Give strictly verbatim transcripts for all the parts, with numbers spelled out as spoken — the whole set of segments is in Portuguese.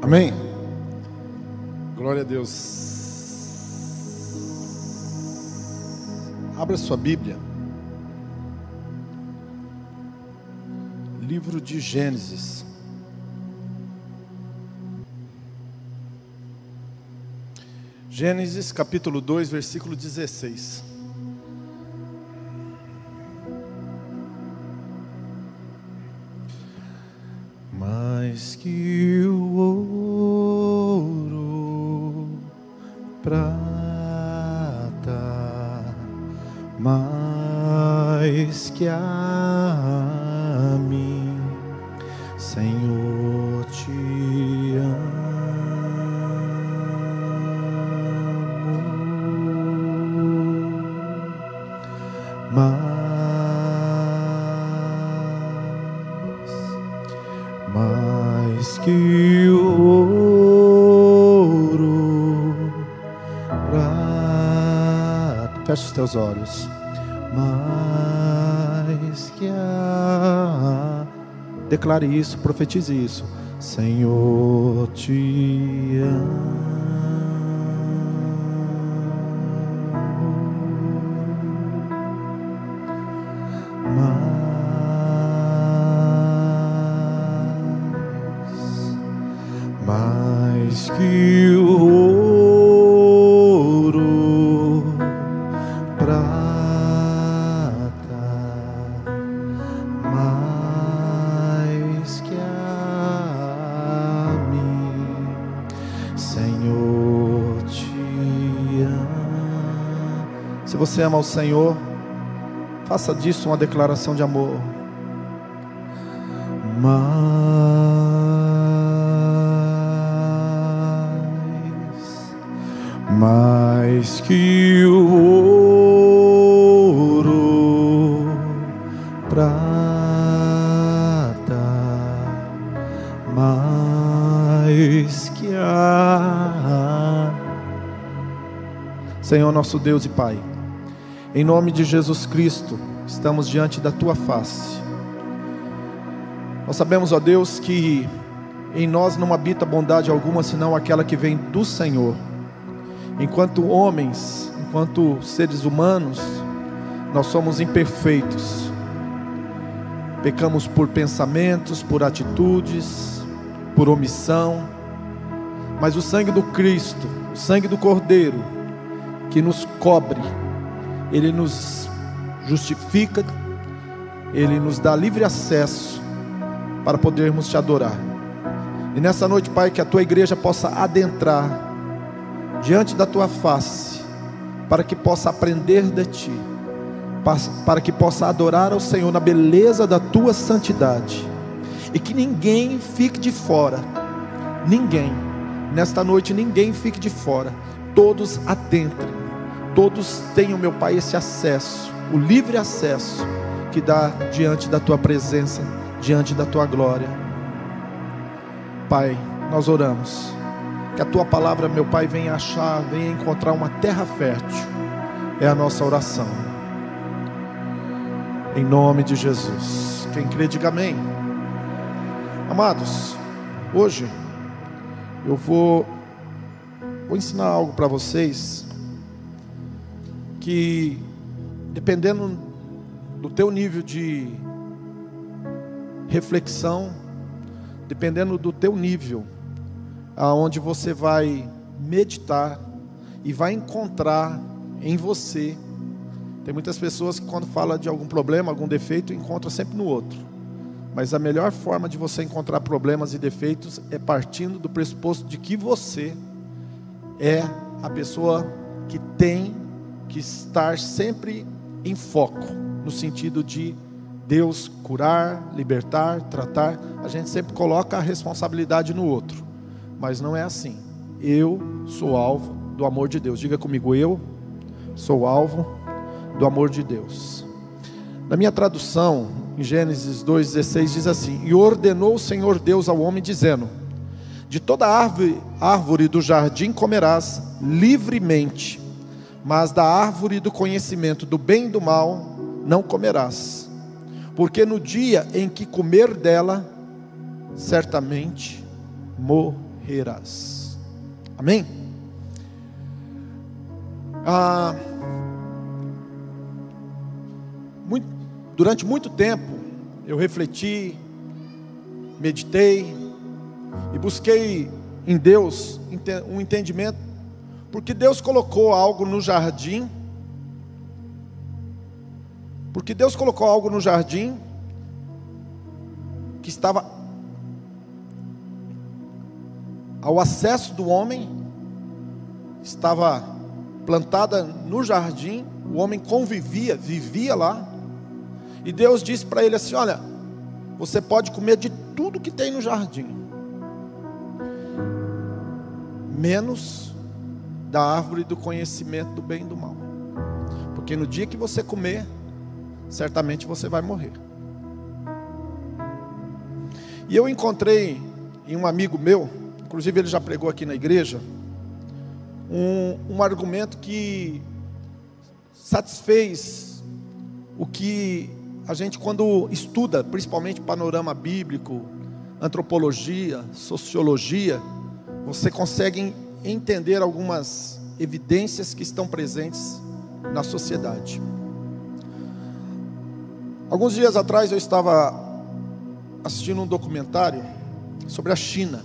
Amém? Glória a Deus. Abra sua Bíblia. Livro de Gênesis. Gênesis capítulo dois, versículo dezesseis. Mais que o ouro, prata, mais que a mim, Senhor, te amo. Mais Mais que o ouro, prata. Feche os teus olhos. Mais que a. Declare isso, profetize isso. Senhor, te amo. Mais que o ouro, prata, mais que a mim, Senhor, te amo. Se você ama o Senhor, faça disso uma declaração de amor. Mas Mais que o ouro, prata, mais que a. Senhor nosso Deus e Pai, em nome de Jesus Cristo, estamos diante da Tua face. Nós sabemos, ó Deus, que em nós não habita bondade alguma, senão aquela que vem do Senhor. Enquanto homens, enquanto seres humanos, nós somos imperfeitos. Pecamos por pensamentos, por atitudes, por omissão. Mas o sangue do Cristo, o sangue do Cordeiro, que nos cobre, Ele nos justifica, Ele nos dá livre acesso para podermos Te adorar. E nessa noite, Pai, que a Tua igreja possa adentrar diante da Tua face, para que possa aprender de Ti, para que possa adorar ao Senhor na beleza da Tua santidade, e que ninguém fique de fora. Ninguém, nesta noite ninguém fique de fora. Todos adentrem, todos tenham, meu Pai, esse acesso, o livre acesso que dá diante da Tua presença, diante da Tua glória. Pai, nós oramos que a Tua palavra, meu Pai, venha achar, venha encontrar uma terra fértil. É a nossa oração, em nome de Jesus. Quem crê, diga amém. Amados, hoje eu vou Vou ensinar algo para vocês, que dependendo do teu nível de reflexão, dependendo do teu nível, aonde você vai meditar e vai encontrar em você. Tem muitas pessoas que quando fala de algum problema, algum defeito, encontra sempre no outro. Mas a melhor forma de você encontrar problemas e defeitos é partindo do pressuposto de que você é a pessoa que tem que estar sempre em foco, no sentido de Deus curar, libertar, tratar. A gente sempre coloca a responsabilidade no outro, mas não é assim. Eu sou alvo do amor de Deus. Diga comigo: eu sou alvo do amor de Deus. Na minha tradução, em Gênesis dois, dezesseis, diz assim: e ordenou o Senhor Deus ao homem, dizendo: de toda árvore, árvore do jardim comerás livremente, mas da árvore do conhecimento do bem e do mal não comerás, porque no dia em que comer dela, certamente morrerás. morrerás. Amém? Ah, muito, durante muito tempo eu refleti, meditei e busquei em Deus um entendimento, porque Deus colocou algo no jardim, porque Deus colocou algo no jardim que estava ao acesso do homem, estava plantada no jardim, o homem convivia, vivia lá, e Deus disse para ele assim: olha, você pode comer de tudo que tem no jardim, menos da árvore do conhecimento do bem e do mal, porque no dia que você comer, certamente você vai morrer. E eu encontrei em um amigo meu, inclusive ele já pregou aqui na igreja, um, um argumento que satisfez o que a gente, quando estuda, principalmente panorama bíblico, antropologia, sociologia, você consegue entender algumas evidências que estão presentes na sociedade. Alguns dias atrás eu estava assistindo um documentário sobre a China,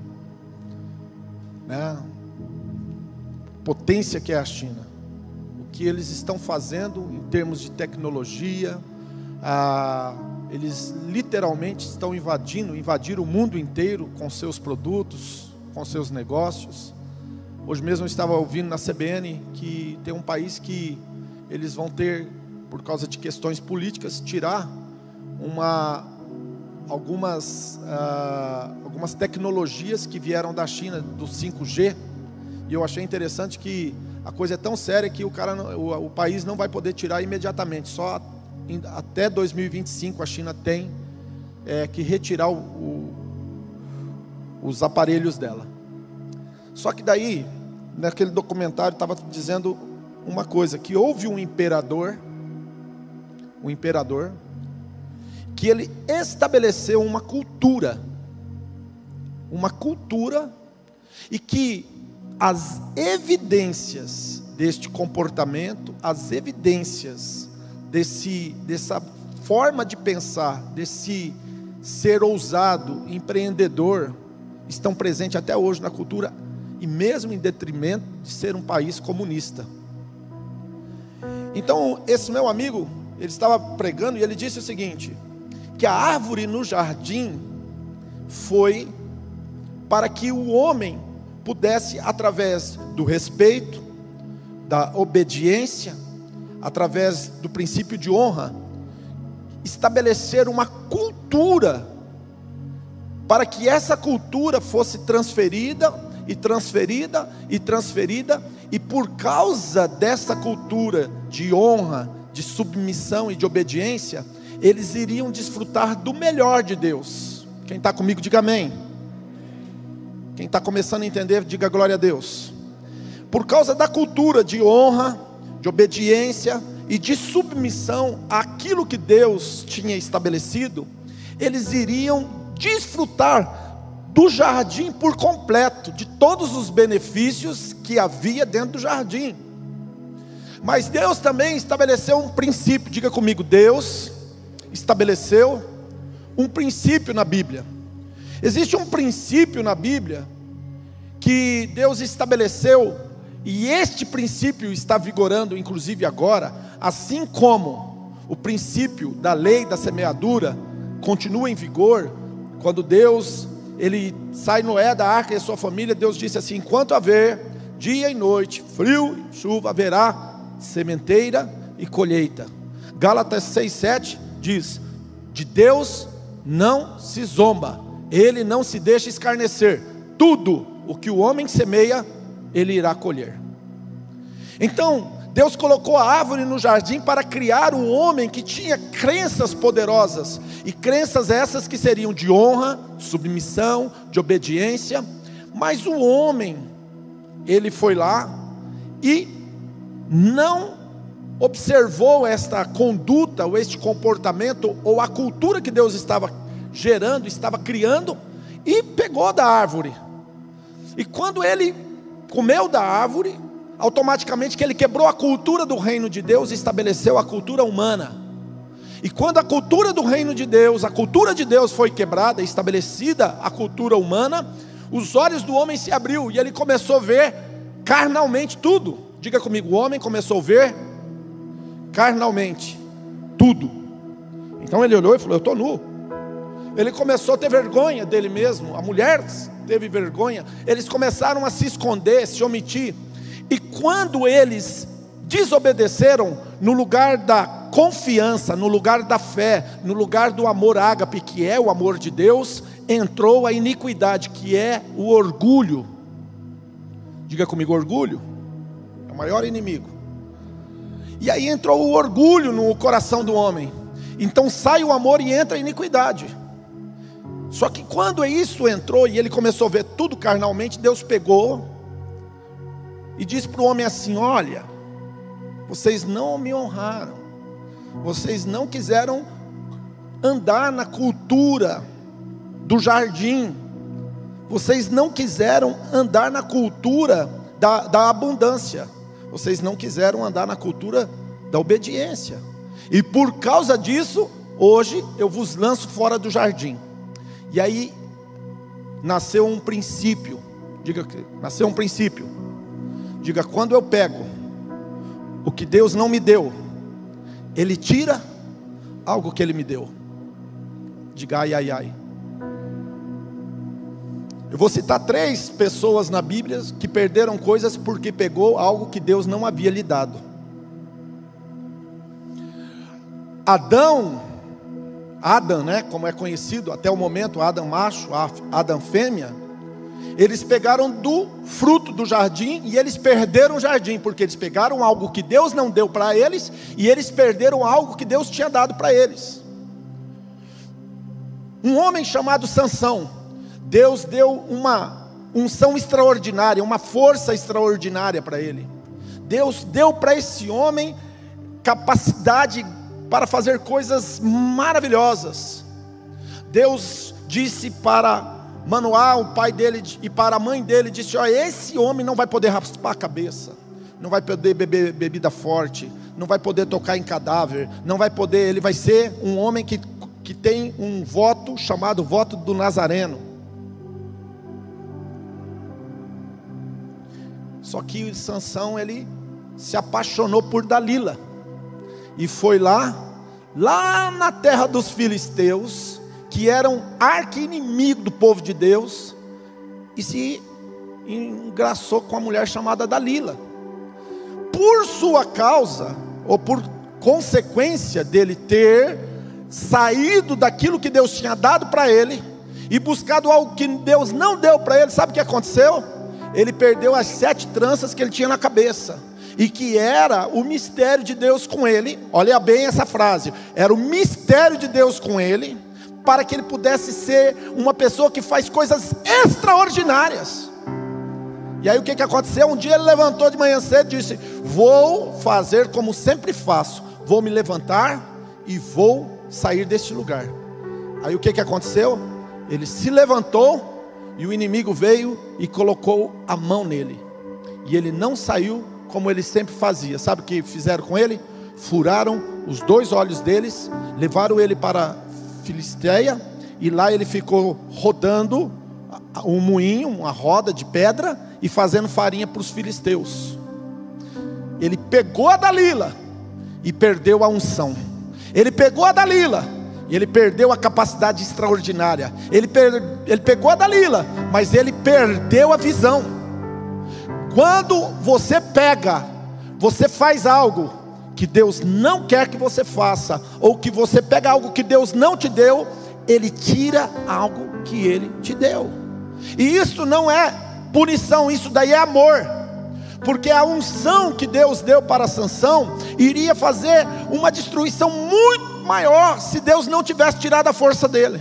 né? Potência que é a China, o que eles estão fazendo em termos de tecnologia. Ah, eles literalmente estão invadindo, invadiram o mundo inteiro com seus produtos, com seus negócios. Hoje mesmo eu estava ouvindo na C B N que tem um país que eles vão ter, por causa de questões políticas, tirar uma, algumas, ah, algumas tecnologias que vieram da China, do cinco G. E eu achei interessante que a coisa é tão séria que o, cara, o, o país não vai poder tirar imediatamente, só até dois mil e vinte e cinco a China tem é, que retirar o, o, os aparelhos dela. Só que daí, naquele documentário estava dizendo uma coisa, que houve um imperador, um imperador, que ele estabeleceu uma cultura, uma cultura, e que as evidências deste comportamento, as evidências desse, dessa forma de pensar, desse ser ousado, empreendedor, estão presentes até hoje na cultura, e mesmo em detrimento de ser um país comunista. Então, esse meu amigo, ele estava pregando e ele disse o seguinte, que a árvore no jardim foi para que o homem pudesse, através do respeito, da obediência, através do princípio de honra, estabelecer uma cultura, para que essa cultura fosse transferida, e transferida, e transferida, e por causa dessa cultura de honra, de submissão e de obediência, eles iriam desfrutar do melhor de Deus. Quem está comigo, diga amém. Quem está começando a entender, diga glória a Deus. Por causa da cultura de honra, de obediência e de submissão àquilo que Deus tinha estabelecido, eles iriam desfrutar do jardim por completo, de todos os benefícios que havia dentro do jardim. Mas Deus também estabeleceu um princípio, diga comigo, Deus estabeleceu um princípio na Bíblia. Existe um princípio na Bíblia que Deus estabeleceu, e este princípio está vigorando inclusive agora, assim como o princípio da lei da semeadura continua em vigor. Quando Deus, ele sai Noé da arca e a sua família, Deus disse assim: enquanto haver dia e noite, frio e chuva, haverá sementeira e colheita. Gálatas seis, sete diz: de Deus não se zomba, Ele não se deixa escarnecer, tudo o que o homem semeia, ele irá colher. Então, Deus colocou a árvore no jardim para criar um homem que tinha crenças poderosas, e crenças essas que seriam de honra, de submissão, de obediência. Mas o homem, ele foi lá e não observou esta conduta, ou este comportamento, ou a cultura que Deus estava gerando, estava criando, e pegou da árvore. E quando ele comeu da árvore, automaticamente que ele quebrou a cultura do reino de Deus e estabeleceu a cultura humana. E quando a cultura do reino de Deus, a cultura de Deus foi quebrada, estabelecida a cultura humana, os olhos do homem se abriu e ele começou a ver carnalmente tudo. Diga comigo, o homem começou a ver carnalmente tudo. Então ele olhou e falou: eu estou nu. Ele começou a ter vergonha dele mesmo. A mulher teve vergonha. Eles começaram a se esconder, se omitir. E quando eles desobedeceram, no lugar da confiança, no lugar da fé, no lugar do amor ágape, que é o amor de Deus, entrou a iniquidade, que é o orgulho. Diga comigo, orgulho é o maior inimigo. E aí entrou o orgulho no coração do homem. Então sai o amor e entra a iniquidade. Só que quando isso entrou e ele começou a ver tudo carnalmente, Deus pegou e disse para o homem assim: olha, vocês não me honraram, vocês não quiseram andar na cultura do jardim, vocês não quiseram andar na cultura da, da abundância, vocês não quiseram andar na cultura da obediência, e por causa disso, hoje eu vos lanço fora do jardim. E aí nasceu um princípio. Diga que nasceu um princípio. Diga, quando eu pego o que Deus não me deu, Ele tira algo que Ele me deu. Diga ai, ai, ai. Eu vou citar três pessoas na Bíblia que perderam coisas porque pegou algo que Deus não havia lhe dado. Adão, Adão, né, como é conhecido até o momento, Adão macho, Adão fêmea, eles pegaram do fruto do jardim e eles perderam o jardim, porque eles pegaram algo que Deus não deu para eles, e eles perderam algo que Deus tinha dado para eles. Um homem chamado Sansão, Deus deu uma unção extraordinária, uma força extraordinária para ele. Deus deu para esse homem capacidade para fazer coisas maravilhosas. Deus disse para Manoá, o pai dele, e para a mãe dele, disse: ó, esse homem não vai poder raspar a cabeça, não vai poder beber bebida forte, não vai poder tocar em cadáver, não vai poder, ele vai ser um homem que, que tem um voto chamado voto do Nazareno. Só que Sansão, ele se apaixonou por Dalila, e foi lá, lá na terra dos filisteus, que eram arqui-inimigo do povo de Deus, e se engraçou com a mulher chamada Dalila. Por sua causa, ou por consequência dele ter saído daquilo que Deus tinha dado para ele, e buscado algo que Deus não deu para ele, sabe o que aconteceu? Ele perdeu as sete tranças que ele tinha na cabeça, e que era o mistério de Deus com ele. Olha bem essa frase, era o mistério de Deus com ele, para que ele pudesse ser uma pessoa que faz coisas extraordinárias. E aí o que, que aconteceu? Um dia ele levantou de manhã cedo e disse: vou fazer como sempre faço, vou me levantar e vou sair deste lugar. Aí o que, que aconteceu? Ele se levantou e o inimigo veio e colocou a mão nele, e ele não saiu como ele sempre fazia. Sabe o que fizeram com ele? Furaram os dois olhos deles, levaram ele para Filisteia, e lá ele ficou rodando um moinho, uma roda de pedra, e fazendo farinha para os filisteus. Ele pegou a Dalila e perdeu a unção. Ele pegou a Dalila e ele perdeu a capacidade extraordinária. Ele, per... ele pegou a Dalila, mas ele perdeu a visão. Quando você pega, você faz algo que Deus não quer que você faça, ou que você pega algo que Deus não te deu, Ele tira algo que Ele te deu. E isso não é punição, isso daí é amor, porque a unção que Deus deu para Sansão iria fazer uma destruição muito maior, se Deus não tivesse tirado a força dele.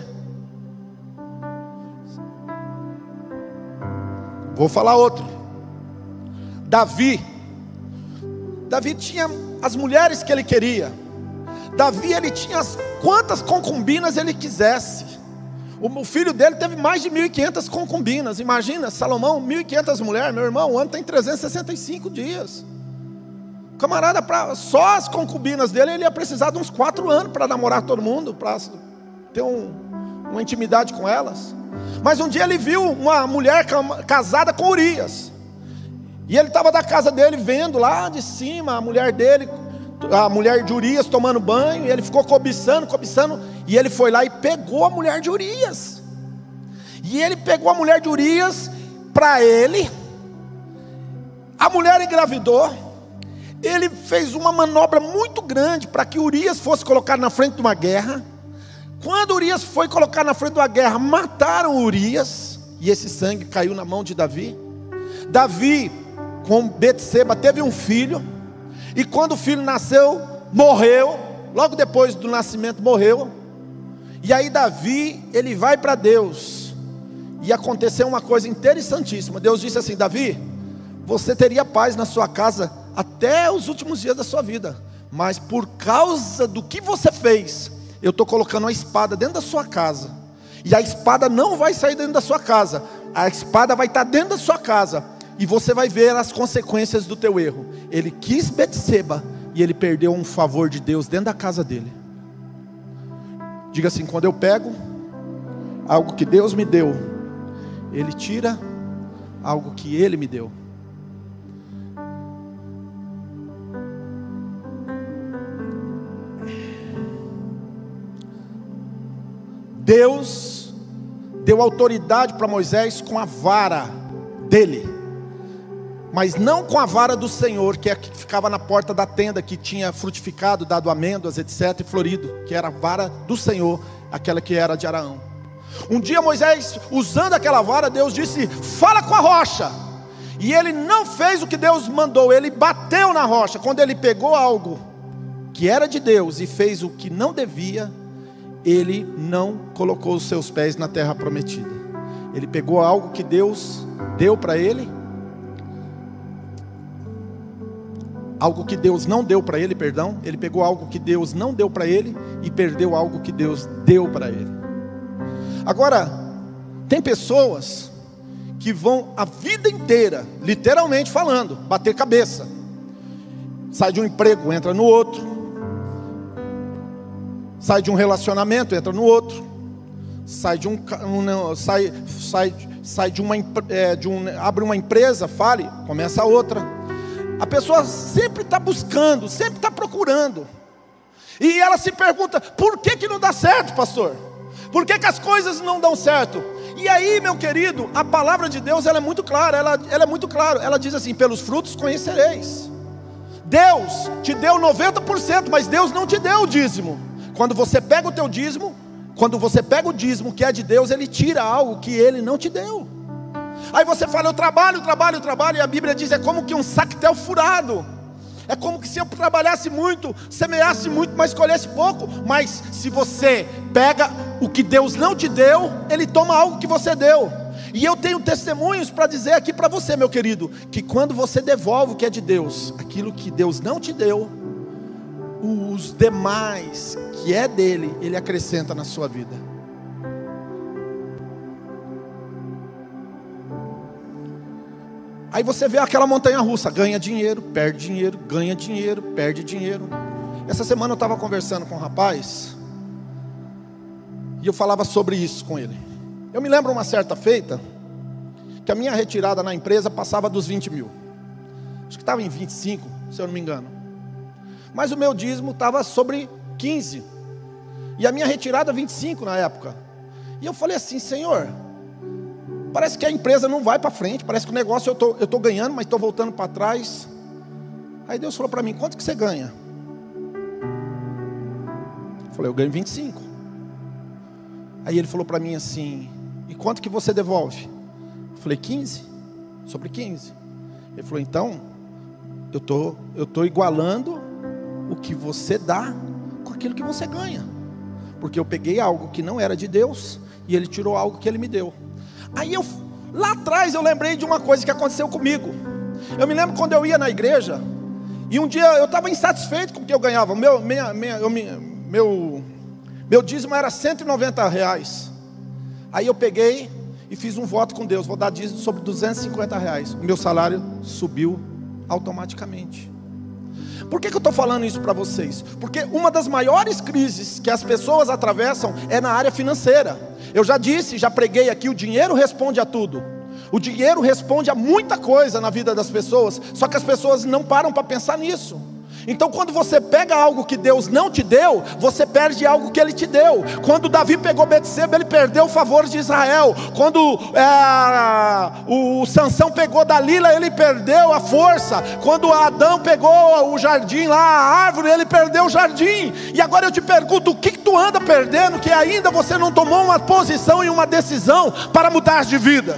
Vou falar outro. Davi Davi tinha as mulheres que ele queria. Davi, ele tinha as, quantas concubinas ele quisesse. O filho dele teve mais de mil e quinhentas concubinas. Imagina, Salomão, mil e quinhentas mulheres. Meu irmão, o ano tem trezentos e sessenta e cinco dias. O camarada, pra, só as concubinas dele, ele ia precisar de uns quatro anos para namorar todo mundo, para ter um, uma intimidade com elas. Mas um dia ele viu uma mulher casada com Urias. E ele estava da casa dele vendo lá de cima a mulher dele, a mulher de Urias tomando banho. E ele ficou cobiçando, cobiçando. E ele foi lá e pegou a mulher de Urias. E ele pegou a mulher de Urias para ele. A mulher engravidou. Ele fez uma manobra muito grande para que Urias fosse colocado na frente de uma guerra. Quando Urias foi colocado na frente de uma guerra, mataram Urias. E esse sangue caiu na mão de Davi. Davi, com Betseba, teve um filho. E quando o filho nasceu, morreu. Logo depois do nascimento morreu. E aí Davi, ele vai para Deus. E aconteceu uma coisa interessantíssima. Deus disse assim: Davi, você teria paz na sua casa até os últimos dias da sua vida. Mas por causa do que você fez, eu estou colocando uma espada dentro da sua casa. E a espada não vai sair dentro da sua casa. A espada vai estar dentro da sua casa. E você vai ver as consequências do teu erro. Ele quis Betseba e ele perdeu um favor de Deus dentro da casa dele. Diga assim: quando eu pego algo que Deus me deu, Ele tira algo que Ele me deu. Deus deu autoridade para Moisés com a vara dele, mas não com a vara do Senhor, que é a que ficava na porta da tenda, que tinha frutificado, dado amêndoas, etc, e florido, que era a vara do Senhor, aquela que era de Araão. Um dia Moisés, usando aquela vara, Deus disse: fala com a rocha. E ele não fez o que Deus mandou, ele bateu na rocha. Quando ele pegou algo que era de Deus e fez o que não devia, ele não colocou os seus pés na terra prometida. Ele pegou algo que Deus deu para ele, algo que Deus não deu para ele, perdão. Ele pegou algo que Deus não deu para ele e perdeu algo que Deus deu para ele. Agora, tem pessoas que vão a vida inteira, literalmente falando, bater cabeça. Sai de um emprego, entra no outro. Sai de um relacionamento, entra no outro. Sai de um, um sai, sai, sai de uma é, de um, abre uma empresa, fale, começa a outra. A pessoa sempre está buscando, sempre está procurando. E ela se pergunta: por que que não dá certo, pastor? Por que que as coisas não dão certo? E aí, meu querido, a palavra de Deus, ela é muito clara, ela, ela é muito clara. Ela diz assim: pelos frutos conhecereis. Deus te deu noventa por cento, mas Deus não te deu o dízimo. Quando você pega o teu dízimo, quando você pega o dízimo que é de Deus, Ele tira algo que Ele não te deu. Aí você fala: eu trabalho, trabalho, trabalho, e a Bíblia diz: é como que um sactel furado. É como que se eu trabalhasse muito, semeasse muito, mas colhesse pouco. Mas se você pega o que Deus não te deu, Ele toma algo que você deu. E eu tenho testemunhos para dizer aqui para você, meu querido, que quando você devolve o que é de Deus, aquilo que Deus não te deu, os demais que é dele, Ele acrescenta na sua vida. Aí você vê aquela montanha russa: ganha dinheiro, perde dinheiro, ganha dinheiro, perde dinheiro. Essa semana eu estava conversando com um rapaz, e eu falava sobre isso com ele. Eu me lembro uma certa feita, que a minha retirada na empresa passava dos vinte mil. Acho que estava em vinte e cinco, se eu não me engano. Mas o meu dízimo estava sobre quinze. E a minha retirada vinte e cinco na época. E eu falei assim: Senhor, parece que a empresa não vai para frente. Parece que o negócio eu tô, eu tô ganhando, mas estou voltando para trás. Aí Deus falou para mim: quanto que você ganha? Eu falei: eu ganho vinte e cinco. Aí ele falou para mim assim: e quanto que você devolve? Eu falei: quinze. Sobre quinze. Ele falou: então, eu tô, eu tô igualando o que você dá com aquilo que você ganha. Porque eu peguei algo que não era de Deus e Ele tirou algo que Ele me deu. Aí eu, lá atrás eu lembrei de uma coisa que aconteceu comigo. Eu me lembro quando eu ia na igreja, e um dia eu estava insatisfeito com o que eu ganhava. Meu, minha, minha, eu, meu, meu dízimo era cento e noventa reais. Aí eu peguei e fiz um voto com Deus, vou dar dízimo sobre duzentos e cinquenta reais. O meu salário subiu automaticamente. Por que que eu estou falando isso para vocês? Porque uma das maiores crises que as pessoas atravessam é na área financeira. Eu já disse, já preguei aqui, o dinheiro responde a tudo. O dinheiro responde a muita coisa na vida das pessoas, só que as pessoas não param para pensar nisso. Então quando você pega algo que Deus não te deu, você perde algo que Ele te deu. Quando Davi pegou Betseba, ele perdeu o favor de Israel. Quando é, o Sansão pegou Dalila, ele perdeu a força. Quando Adão pegou o jardim lá, a árvore, ele perdeu o jardim. E agora eu te pergunto, o que, que tu anda perdendo, que ainda você não tomou uma posição e uma decisão para mudar de vida?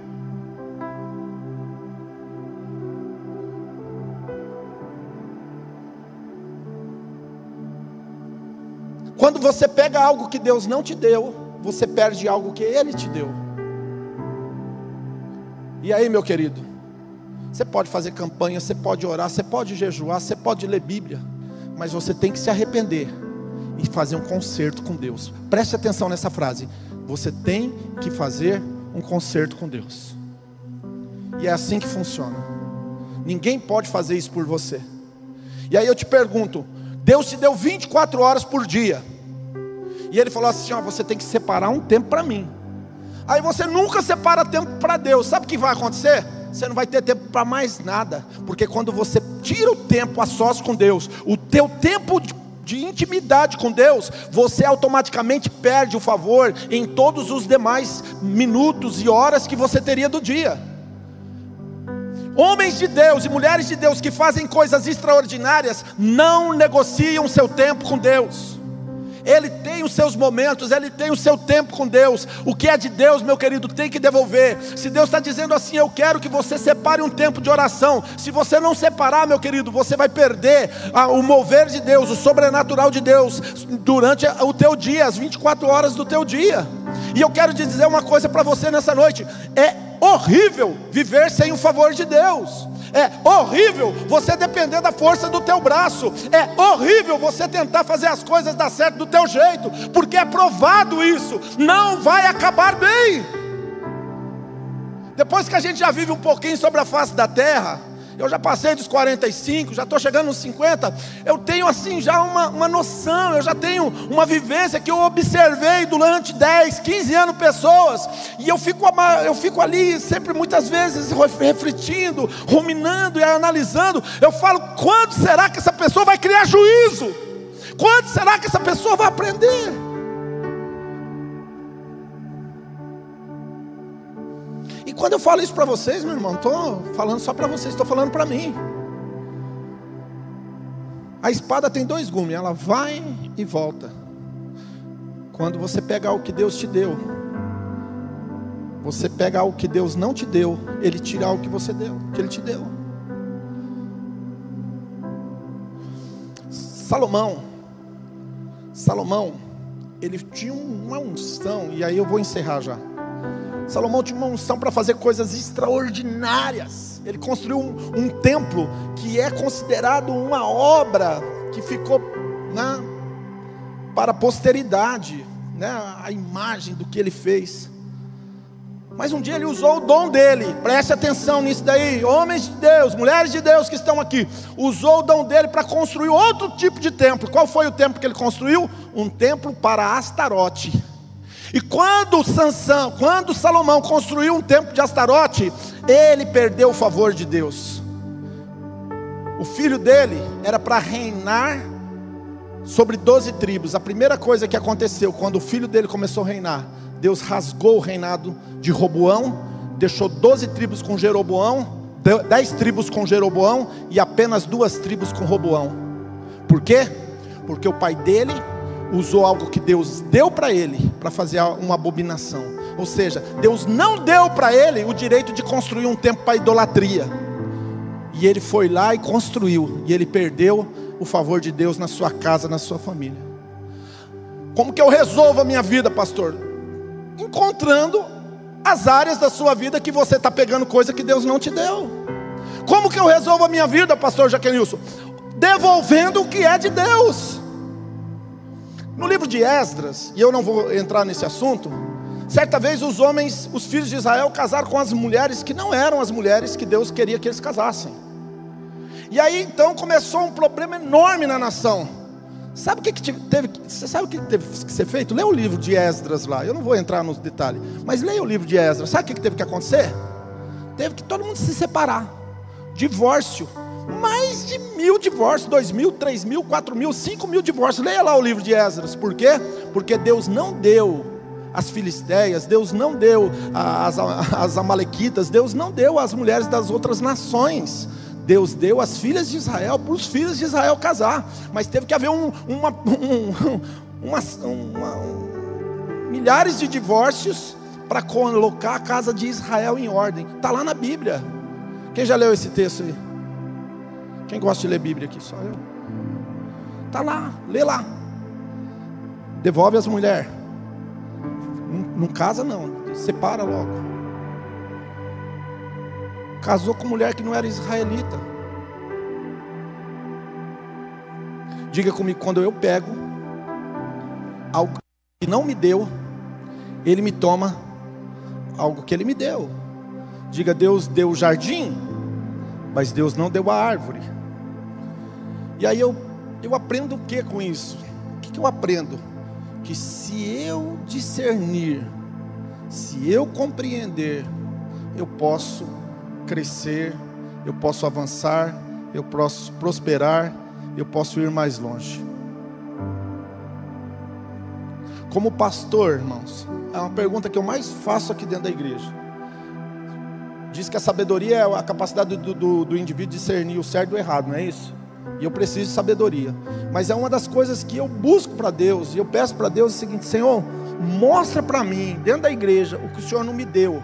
Quando você pega algo que Deus não te deu, você perde algo que Ele te deu. E aí, meu querido, você pode fazer campanha, você pode orar, você pode jejuar, você pode ler Bíblia, mas você tem que se arrepender e fazer um concerto com Deus. Preste atenção nessa frase: você tem que fazer um concerto com Deus. E é assim que funciona. Ninguém pode fazer isso por você. E aí eu te pergunto, Deus te deu vinte e quatro horas por dia, e Ele falou assim, ó, você tem que separar um tempo para mim. Aí você nunca separa tempo para Deus. Sabe o que vai acontecer? Você não vai ter tempo para mais nada. Porque quando você tira o tempo a sós com Deus, o teu tempo de, de intimidade com Deus, você automaticamente perde o favor em todos os demais minutos e horas que você teria do dia. Homens de Deus e mulheres de Deus que fazem coisas extraordinárias não negociam seu tempo com Deus. Ele tem os seus momentos, ele tem o seu tempo com Deus. O que é de Deus, meu querido, tem que devolver. Se Deus está dizendo assim, eu quero que você separe um tempo de oração. Se você não separar, meu querido, você vai perder a, o mover de Deus, o sobrenatural de Deus durante o teu dia, as vinte e quatro horas do teu dia. E eu quero te dizer uma coisa para você nessa noite: é horrível viver sem o favor de Deus. É horrível você depender da força do teu braço. É horrível você tentar fazer as coisas dar certo do teu jeito, porque é provado isso, não vai acabar bem. Depois que a gente já vive um pouquinho sobre a face da terra, eu já passei dos quarenta e cinco, já estou chegando nos cinquenta, eu tenho assim já uma, uma noção, eu já tenho uma vivência que eu observei durante dez, quinze anos pessoas, e eu fico, eu fico ali sempre muitas vezes refletindo, ruminando e analisando. Eu falo, quando será que essa pessoa vai criar juízo? Quando será que essa pessoa vai aprender? E quando eu falo isso para vocês, meu irmão, estou falando só para vocês, estou falando para mim. A espada tem dois gumes, ela vai e volta. Quando você pega algo que Deus te deu, você pega algo que Deus não te deu, Ele tira algo que você deu, que Ele te deu. Salomão, Salomão, ele tinha uma unção, e aí eu vou encerrar já. Salomão tinha uma unção para fazer coisas extraordinárias. Ele construiu um, um templo que é considerado uma obra que ficou, né, para a posteridade, né, a imagem do que ele fez. Mas um dia ele usou o dom dele. Preste atenção nisso daí, homens de Deus, mulheres de Deus que estão aqui. Usou o dom dele para construir outro tipo de templo. Qual foi o templo que ele construiu? Um templo para Astarote. E quando Sansão, quando Salomão construiu um templo de Astarote, ele perdeu o favor de Deus. O filho dele era para reinar sobre doze tribos. A primeira coisa que aconteceu quando o filho dele começou a reinar, Deus rasgou o reinado de Roboão, deixou doze tribos com Jeroboão, dez tribos com Jeroboão e apenas duas tribos com Roboão. Por quê? Porque o pai dele usou algo que Deus deu para ele para fazer uma abominação. Ou seja, Deus não deu para ele o direito de construir um templo para idolatria. E ele foi lá e construiu. E ele perdeu o favor de Deus na sua casa, na sua família. Como que eu resolvo a minha vida, pastor? Encontrando as áreas da sua vida que você está pegando coisa que Deus não te deu. Como que eu resolvo a minha vida, pastor Jaquenilson? Devolvendo o que é de Deus. No livro de Esdras, e eu não vou entrar nesse assunto, Certa vez os homens, os filhos de Israel, casaram com as mulheres que não eram as mulheres que Deus queria que eles casassem. E aí então começou um problema enorme na nação. Sabe o que, que teve? Você sabe o que teve que ser feito? Leia o livro de Esdras lá. Eu não vou entrar nos detalhes, mas leia o livro de Esdras. Sabe o que teve que acontecer? Teve que todo mundo se separar. Divórcio. Mais de mil divórcios, dois mil, três mil, quatro mil, cinco mil divórcios. Leia lá o livro de Esdras. Por quê? Porque Deus não deu as filisteias, Deus não deu as, as amalequitas, Deus não deu as mulheres das outras nações. Deus deu as filhas de Israel para os filhos de Israel casar. Mas teve que haver um, uma, um, uma, uma, um, milhares de divórcios para colocar a casa de Israel em ordem. Está lá na Bíblia. Quem já leu esse texto aí? Quem gosta de ler Bíblia aqui? Só eu. Está lá, lê lá. Devolve as mulheres. Não, não casa não, separa logo. Casou com mulher que não era israelita. Diga comigo, quando eu pego algo que não me deu, Ele me toma algo que Ele me deu. Diga, Deus deu o jardim, mas Deus não deu a árvore. E aí eu, eu aprendo o que com isso? O que, que eu aprendo? Que se eu discernir, se eu compreender, eu posso crescer, eu posso avançar, eu posso prosperar, eu posso ir mais longe. Como pastor, irmãos, é uma pergunta que eu mais faço aqui dentro da igreja. Diz que a sabedoria é a capacidade do, do, do indivíduo discernir o certo e o errado, não é isso? E eu preciso de sabedoria. Mas é uma das coisas que eu busco para Deus, e eu peço para Deus o seguinte: Senhor, mostra para mim, dentro da igreja, o que o Senhor não me deu,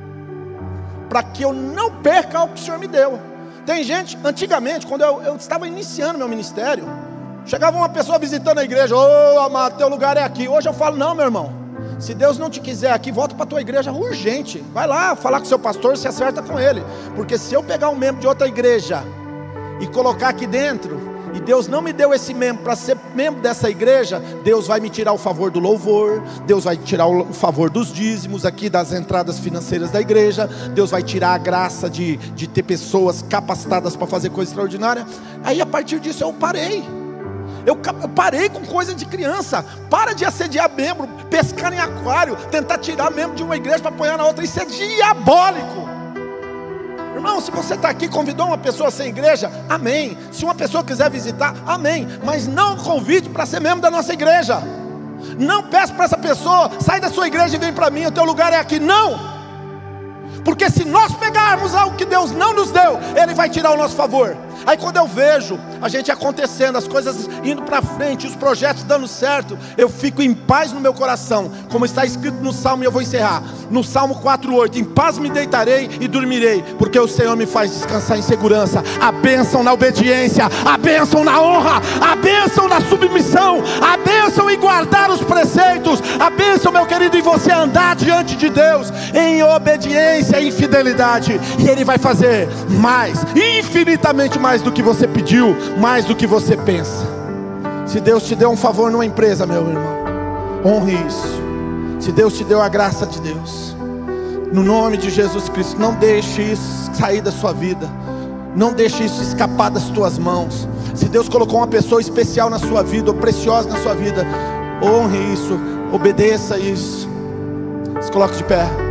para que eu não perca o que o Senhor me deu. Tem gente, antigamente, quando eu, eu estava iniciando meu ministério, chegava uma pessoa visitando a igreja: ô oh, amado, teu lugar é aqui. Hoje eu falo: não, meu irmão, se Deus não te quiser aqui, volta para a tua igreja urgente. Vai lá falar com o seu pastor, se acerta com ele. Porque se eu pegar um membro de outra igreja e colocar aqui dentro, e Deus não me deu esse membro para ser membro dessa igreja, Deus vai me tirar o favor do louvor, Deus vai tirar o favor dos dízimos aqui, das entradas financeiras da igreja, Deus vai tirar a graça de, de ter pessoas capacitadas para fazer coisa extraordinária. Aí a partir disso eu parei. Eu parei com coisa de criança. Para de assediar membro, pescar em aquário, tentar tirar membro de uma igreja para apoiar na outra. Isso é diabólico. Irmão, se você está aqui e convidou uma pessoa sem igreja, amém. Se uma pessoa quiser visitar, amém. Mas não convide para ser membro da nossa igreja. Não peça para essa pessoa: sai da sua igreja e vem para mim, o teu lugar é aqui. Não. Porque se nós pegarmos algo que Deus não nos deu, Ele vai tirar o nosso favor. Aí quando eu vejo a gente acontecendo, as coisas indo para frente, os projetos dando certo, eu fico em paz no meu coração. Como está escrito no Salmo, e eu vou encerrar, no Salmo quatro, oito: em paz me deitarei e dormirei, porque o Senhor me faz descansar em segurança. A bênção na obediência, a bênção na honra, a bênção na submissão, a bênção em guardar os preceitos, a bênção, meu querido, em você andar diante de Deus em obediência e fidelidade. E Ele vai fazer mais, infinitamente mais do que você pediu, mais do que você pensa. Se Deus te deu um favor numa empresa, meu irmão, honre isso. Se Deus te deu a graça de Deus, no nome de Jesus Cristo, não deixe isso sair da sua vida, não deixe isso escapar das tuas mãos. Se Deus colocou uma pessoa especial na sua vida, ou preciosa na sua vida, honre isso, obedeça isso. Se coloque de pé.